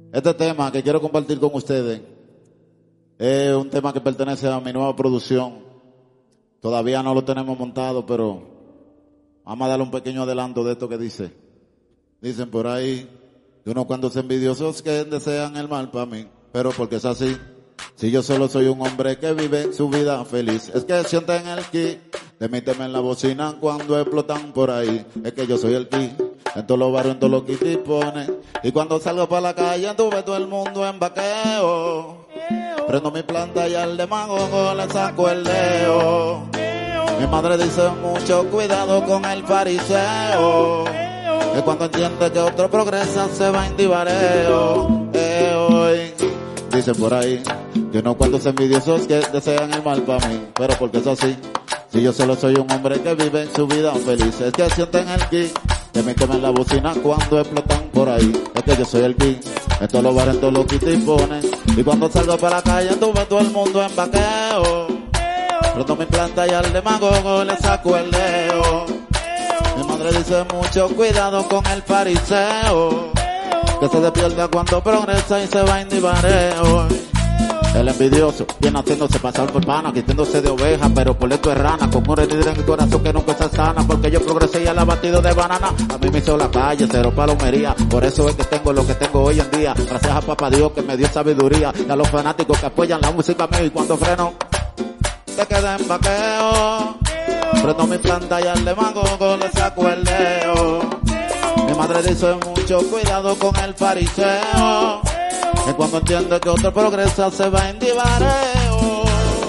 Este tema que quiero compartir con ustedes es un tema que pertenece a mi nueva producción. Todavía no lo tenemos montado, pero vamos a darle un pequeño adelanto de esto que dice. Dicen por ahí que unos cuantos envidiosos que desean el mal para mí, pero porque es así. Si yo solo soy un hombre que vive su vida feliz, es que sienten el ki, de mí temen la bocina cuando explotan por ahí. Es que yo soy el ki, en todos los barrios, en todos los kitipones. Y cuando salgo para la calle, tuve todo el mundo en vaqueo. Prendo mi planta y al demagogo le saco el dedo. Mi madre dice mucho cuidado con el fariseo, que cuando entiende que otro progresa se va en divareo. Hoy dicen por ahí que no cuantos envidiosos que desean el mal para mí, pero porque es así. Si yo solo soy un hombre que vive en su vida feliz, es que sienten el ki, que me tomen la bocina cuando explotan por ahí. Es que yo soy el ki, en todos los bares, en todos los kitipones. Y cuando salgo para la calle, tuve todo el mundo en vaqueo. Roto mi planta y al demagogo le saco el dedo. Mi madre dice mucho cuidado con el fariseo, que se despierta cuando progresa y se va en divareo. El envidioso viene haciéndose pasar por pana, quitándose de oveja, pero por esto es rana, con un herida en el corazón que nunca se sana, porque yo progresé y el abatido de banana a mí me hizo la calle, cero palomería, por eso es que tengo lo que tengo hoy en día, gracias a papá Dios que me dio sabiduría, y a los fanáticos que apoyan la música mía, y cuando freno te quedé en vaqueo. Prendo mi planta y al demagogo le saco el dedo. Mi madre dice mucho cuidado con el fariseo, que cuando entiende que otro progresa se va en divareo.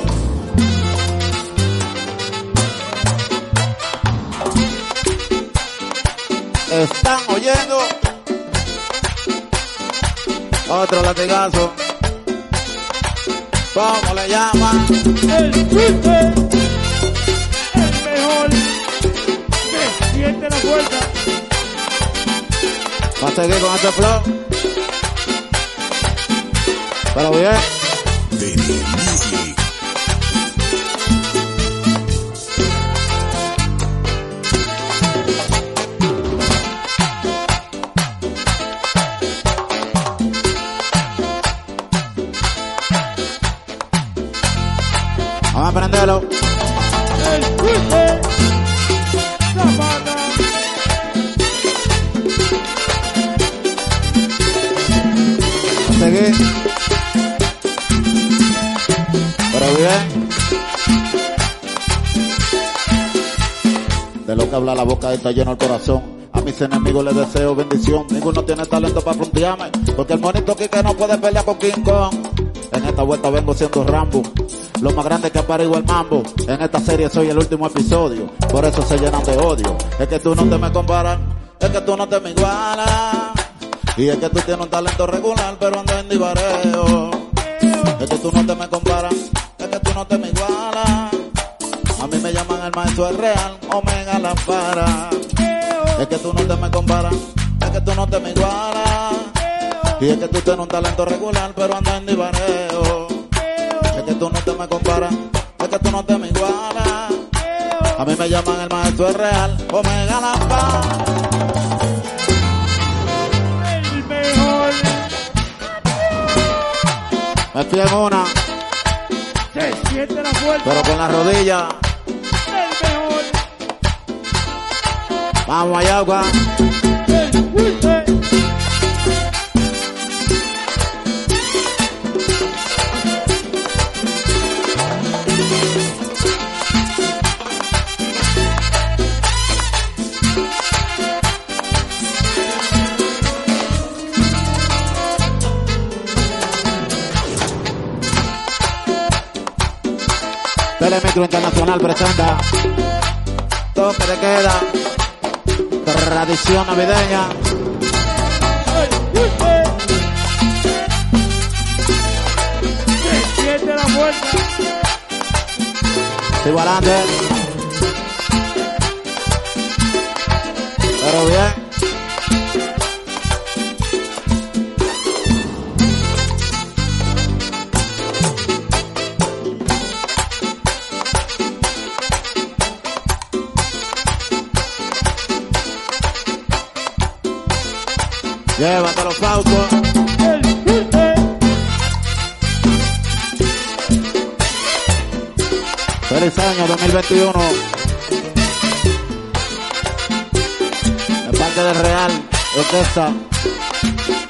Están oyendo otro latigazo. ¿Cómo le llaman? El chiste, el mejor, que siente la fuerza. Va a seguir con este flow, pero bien. Vamos a prenderlo. El chiste, Zapata. A seguir. Pero bien. De lo que habla la boca está lleno el corazón. A mis enemigos les deseo bendición. Ninguno tiene talento para frontearme, porque el monito Quique no puede pelear con King Kong. En esta vuelta vengo siendo Rambo, lo más grande que ha parido el mambo. En esta serie soy el último episodio, por eso se llenan de odio. Es que tú no te me comparas, es que tú no te me igualas, y es que tú tienes un talento regular pero ando en divareo. Es que tú no te me comparas, es que tú no te me igualas. A mí me llaman el maestro el real, Omega la para. Es que tú no te me comparas, es que tú no te me igualas, y es que tú tienes un talento regular pero ando en divareo. Es que tú no te me comparas, es que tú no te me igualas. A mí me llaman el maestro el real, Omega la paz. El mejor, Me fui en una, se siente la fuerza. pero con la rodilla. El mejor, Vamos allá, agua. el chiste. Telemicro Internacional presenta Toque de Queda, tradición navideña. El chiste, se siente la fuerza. Sigo adelante. Pero bien. Llévatelo, Fausto. El fuerte. Feliz año 2021. De parte del Real Orquesta.